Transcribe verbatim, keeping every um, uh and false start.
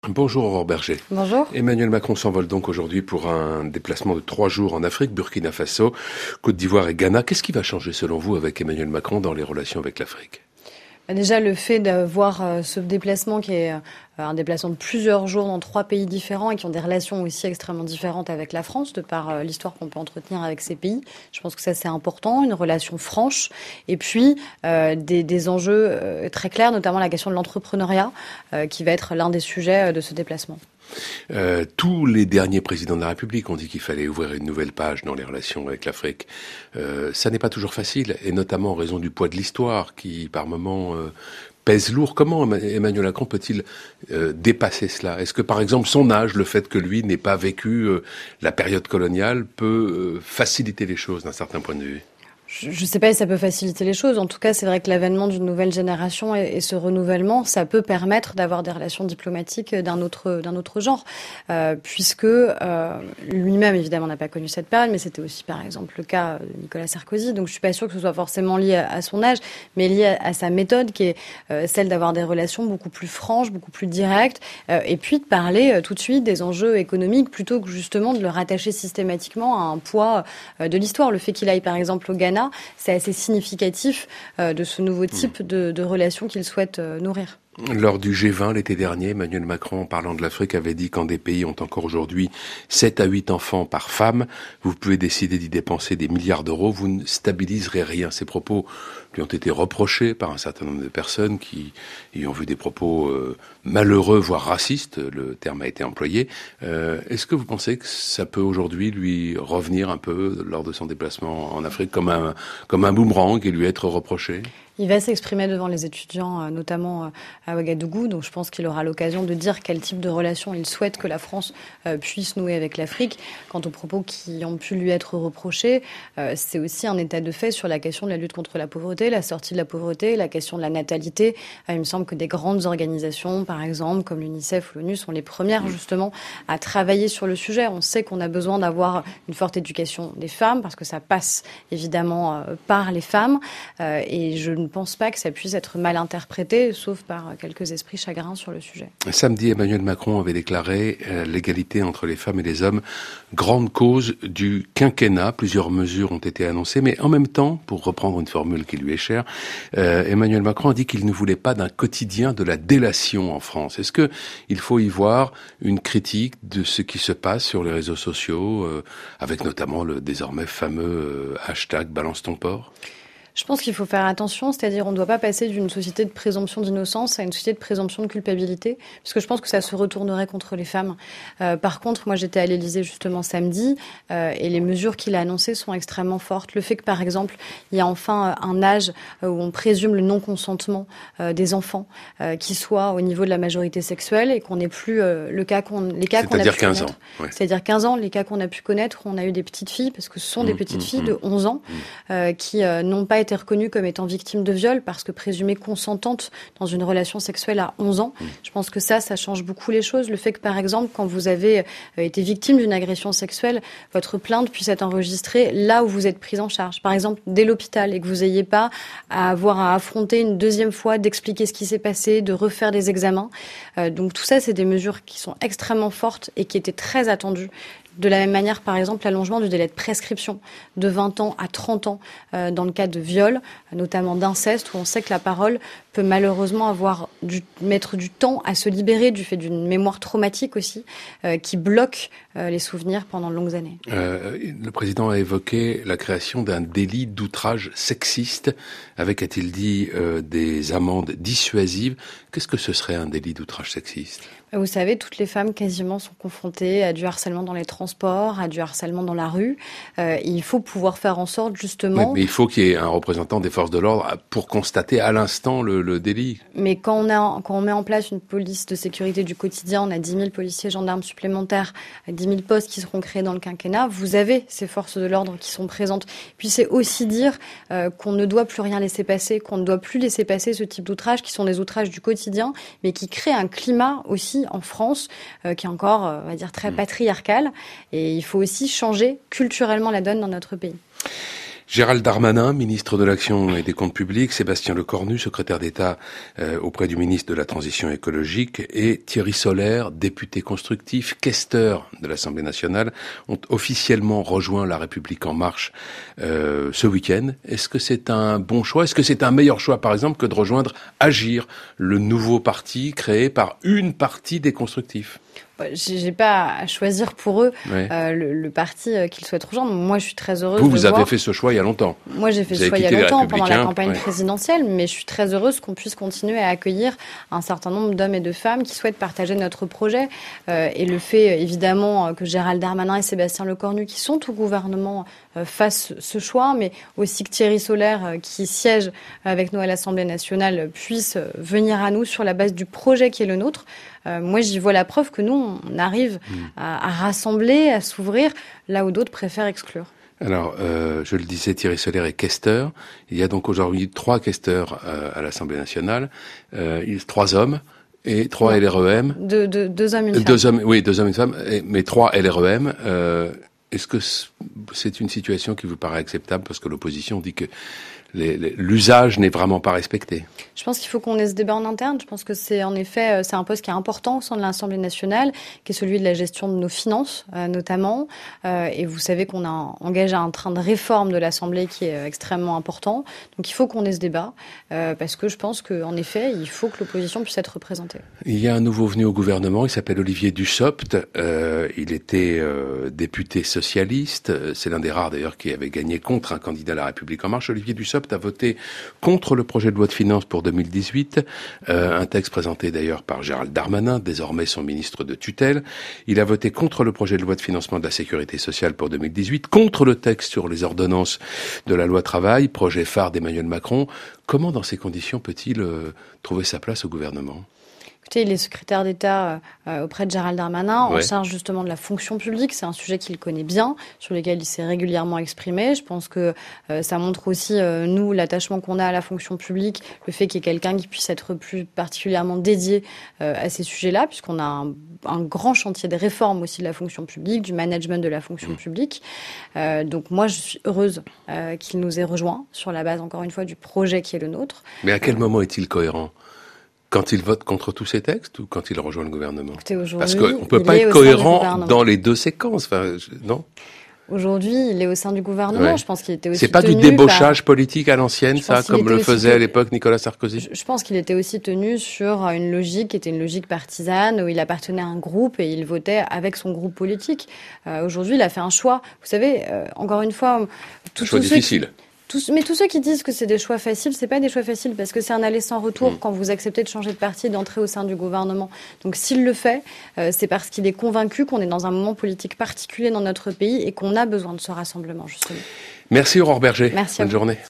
Bonjour Aurore Berger. Bonjour. Emmanuel Macron s'envole donc aujourd'hui pour un déplacement de trois jours en Afrique, Burkina Faso, Côte d'Ivoire et Ghana. Qu'est-ce qui va changer selon vous avec Emmanuel Macron dans les relations avec l'Afrique ? Déjà, le fait d'avoir ce déplacement qui est un déplacement de plusieurs jours dans trois pays différents et qui ont des relations aussi extrêmement différentes avec la France, de par l'histoire qu'on peut entretenir avec ces pays. Je pense que ça, c'est important, une relation franche. Et puis, euh, des, des enjeux euh, très clairs, notamment la question de l'entrepreneuriat, euh, qui va être l'un des sujets de ce déplacement. Euh, tous les derniers présidents de la République ont dit qu'il fallait ouvrir une nouvelle page dans les relations avec l'Afrique. Euh, ça n'est pas toujours facile, et notamment en raison du poids de l'histoire qui, par moments, euh, pèse lourd. Comment Emmanuel Macron peut-il euh, dépasser cela ? Est-ce que, par exemple, son âge, le fait que lui n'ait pas vécu euh, la période coloniale, peut euh, faciliter les choses d'un certain point de vue ? Je ne sais pas si ça peut faciliter les choses. En tout cas, c'est vrai que l'avènement d'une nouvelle génération et, et ce renouvellement, ça peut permettre d'avoir des relations diplomatiques d'un autre, d'un autre genre. Euh, puisque euh, lui-même, évidemment, n'a pas connu cette période, mais c'était aussi, par exemple, le cas de Nicolas Sarkozy. Donc, je suis pas sûre que ce soit forcément lié à, à son âge, mais lié à, à sa méthode, qui est euh, celle d'avoir des relations beaucoup plus franches, beaucoup plus directes, euh, et puis de parler euh, tout de suite des enjeux économiques, plutôt que justement de le rattacher systématiquement à un poids euh, de l'histoire. Le fait qu'il aille, par exemple, au Ghana, c'est assez significatif euh, de ce nouveau type de, de relation qu'il souhaite euh, nourrir. Lors du G vingt l'été dernier, Emmanuel Macron, en parlant de l'Afrique, avait dit qu'en des pays ont encore aujourd'hui sept à huit enfants par femme, vous pouvez décider d'y dépenser des milliards d'euros, vous ne stabiliserez rien. Ces propos lui ont été reprochés par un certain nombre de personnes qui y ont vu des propos euh, malheureux, voire racistes, le terme a été employé. Euh, est-ce que vous pensez que ça peut aujourd'hui lui revenir un peu lors de son déplacement en Afrique comme un, comme un boomerang et lui être reproché ? Il va s'exprimer devant les étudiants, notamment à Ouagadougou, donc je pense qu'il aura l'occasion de dire quel type de relation il souhaite que la France puisse nouer avec l'Afrique. Quant aux propos qui ont pu lui être reprochés, c'est aussi un état de fait sur la question de la lutte contre la pauvreté, la sortie de la pauvreté, la question de la natalité. Il me semble que des grandes organisations, par exemple, comme l'UNICEF ou l'ONU, sont les premières justement à travailler sur le sujet. On sait qu'on a besoin d'avoir une forte éducation des femmes, parce que ça passe évidemment par les femmes, et je ne pense pas que ça puisse être mal interprété, sauf par quelques esprits chagrins sur le sujet. Samedi, Emmanuel Macron avait déclaré euh, l'égalité entre les femmes et les hommes, grande cause du quinquennat. Plusieurs mesures ont été annoncées, mais en même temps, pour reprendre une formule qui lui est chère, euh, Emmanuel Macron a dit qu'il ne voulait pas d'un quotidien de la délation en France. Est-ce que il faut y voir une critique de ce qui se passe sur les réseaux sociaux, euh, avec notamment le désormais fameux euh, hashtag Balance ton porc ? Je pense qu'il faut faire attention, c'est-à-dire on ne doit pas passer d'une société de présomption d'innocence à une société de présomption de culpabilité, parce que je pense que ça se retournerait contre les femmes. Euh, par contre, moi j'étais à l'Élysée justement samedi, euh, et les mesures qu'il a annoncées sont extrêmement fortes. Le fait que par exemple, il y a enfin un âge où on présume le non-consentement euh, des enfants, euh, qui soit au niveau de la majorité sexuelle, et qu'on n'ait plus euh, le cas qu'on, les cas qu'on a pu quinze connaître. ans. Ouais. C'est-à-dire quinze ans, les cas qu'on a pu connaître, on a eu des petites filles, parce que ce sont des mmh, petites mmh, filles mmh. de onze ans, mmh. euh, qui euh, n'ont pas été reconnues comme étant victimes de viol parce que présumées consentantes dans une relation sexuelle à onze ans. Mmh. Je pense que ça, ça change beaucoup les choses. Le fait que, par exemple, quand vous avez été victime d'une agression sexuelle, votre plainte puisse être enregistrée là où vous êtes prise en charge. Par exemple, dès l'hôpital, et que vous n'ayez pas à avoir à affronter une deuxième fois, d'expliquer ce qui s'est passé, de refaire des examens. Euh, donc tout ça, c'est des mesures qui sont extrêmement fortes et qui étaient très attendues. De la même manière, par exemple, l'allongement du délai de prescription de vingt ans à trente ans euh, dans le cas de viol, notamment d'inceste, où on sait que la parole peut malheureusement avoir dû mettre du temps à se libérer du fait d'une mémoire traumatique aussi, euh, qui bloque euh, les souvenirs pendant de longues années. Euh, le président a évoqué la création d'un délit d'outrage sexiste, avec, a-t-il dit, euh, des amendes dissuasives. Qu'est-ce que ce serait un délit d'outrage sexiste ? Vous savez, toutes les femmes quasiment sont confrontées à du harcèlement dans les transports, à du harcèlement dans la rue. Euh, il faut pouvoir faire en sorte justement... Oui, mais il faut qu'il y ait un représentant des forces de l'ordre pour constater à l'instant le, le délit. Mais quand on, a, quand on met en place une police de sécurité du quotidien, on a dix mille policiers gendarmes supplémentaires, dix mille postes qui seront créés dans le quinquennat, vous avez ces forces de l'ordre qui sont présentes. Puis c'est aussi dire euh, qu'on ne doit plus rien laisser passer, qu'on ne doit plus laisser passer ce type d'outrages qui sont des outrages du quotidien, mais qui créent un climat aussi en France, euh, qui est encore, euh, on va dire, très patriarcal. Et il faut aussi changer culturellement la donne dans notre pays. Gérald Darmanin, ministre de l'Action et des Comptes Publics, Sébastien Lecornu, secrétaire d'État euh, auprès du ministre de la Transition écologique, et Thierry Solère, député constructif, questeur de l'Assemblée nationale, ont officiellement rejoint La République en marche euh, ce week-end. Est-ce que c'est un bon choix ? Est-ce que c'est un meilleur choix, par exemple, que de rejoindre Agir, le nouveau parti créé par une partie des constructifs ? J'ai pas à choisir pour eux ouais. euh, le, le parti euh, qu'ils souhaitent rejoindre. Moi, je suis très heureuse vous, de vous voir... avez fait ce choix il y a longtemps. Moi, j'ai fait vous ce choix il y a longtemps, pendant la campagne ouais. présidentielle, mais je suis très heureuse qu'on puisse continuer à accueillir un certain nombre d'hommes et de femmes qui souhaitent partager notre projet. Euh, et le fait, évidemment, que Gérald Darmanin et Sébastien Lecornu, qui sont au gouvernement, euh, fassent ce choix, mais aussi que Thierry Solère, euh, qui siège avec nous à l'Assemblée nationale, puisse venir à nous sur la base du projet qui est le nôtre. Euh, moi, j'y vois la preuve que nous, on arrive mmh. à, à rassembler, à s'ouvrir, là où d'autres préfèrent exclure. Alors, euh, je le disais, Thierry Solère est questeur. Il y a donc aujourd'hui trois questeurs euh, à l'Assemblée nationale. Euh, il, trois hommes et trois non. L R E M. Deux, deux, deux hommes et une femme. Deux hommes, oui, deux hommes et une femme, et, mais trois L R E M. Euh, est-ce que c'est une situation qui vous paraît acceptable parce que l'opposition dit que Les, les, l'usage n'est vraiment pas respecté? Je pense qu'il faut qu'on ait ce débat en interne. Je pense que c'est en effet c'est un poste qui est important au sein de l'Assemblée nationale, qui est celui de la gestion de nos finances euh, notamment. Euh, et vous savez qu'on a engagé un train de réforme de l'Assemblée qui est euh, extrêmement important. Donc il faut qu'on ait ce débat euh, parce que je pense qu'en effet il faut que l'opposition puisse être représentée. Il y a un nouveau venu au gouvernement. Il s'appelle Olivier Dussopt. Euh, il était euh, député socialiste. C'est l'un des rares d'ailleurs qui avait gagné contre un candidat à La République en marche. Olivier Dussopt a voté contre le projet de loi de finances pour deux mille dix-huit, euh, un texte présenté d'ailleurs par Gérald Darmanin, désormais son ministre de tutelle. Il a voté contre le projet de loi de financement de la sécurité sociale pour deux mille dix-huit, contre le texte sur les ordonnances de la loi travail, projet phare d'Emmanuel Macron. Comment, dans ces conditions, peut-il euh, trouver sa place au gouvernement ? Écoutez, il est secrétaire d'État euh, auprès de Gérald Darmanin, ouais. en charge justement de la fonction publique. C'est un sujet qu'il connaît bien, sur lequel il s'est régulièrement exprimé. Je pense que euh, ça montre aussi, euh, nous, l'attachement qu'on a à la fonction publique, le fait qu'il y ait quelqu'un qui puisse être plus particulièrement dédié euh, à ces sujets-là, puisqu'on a un, un grand chantier de réforme aussi de la fonction publique, du management de la fonction mmh. publique. Euh, donc moi, je suis heureuse euh, qu'il nous ait rejoints sur la base, encore une fois, du projet qui est le nôtre. Mais à quel euh, moment est-il cohérent ? Quand il vote contre tous ces textes ou quand il rejoint le gouvernement ? Écoutez, parce qu'on ne peut pas être cohérent dans les deux séquences, enfin, je, non ? Aujourd'hui, il est au sein du gouvernement. Ouais. Je pense qu'il était aussi. C'est pas tenu du débauchage par... politique à l'ancienne, ça, comme le faisait tenu... à l'époque Nicolas Sarkozy. Je, je pense qu'il était aussi tenu sur une logique qui était une logique partisane où il appartenait à un groupe et il votait avec son groupe politique. Euh, aujourd'hui, il a fait un choix. Vous savez, euh, encore une fois, tout, un choix difficile. Qui... Tous, mais tous ceux qui disent que c'est des choix faciles, c'est pas des choix faciles parce que c'est un aller sans retour mmh. quand vous acceptez de changer de parti et d'entrer au sein du gouvernement. Donc s'il le fait, euh, c'est parce qu'il est convaincu qu'on est dans un moment politique particulier dans notre pays et qu'on a besoin de ce rassemblement, justement. Merci Aurore Berger. Merci. Bonne journée.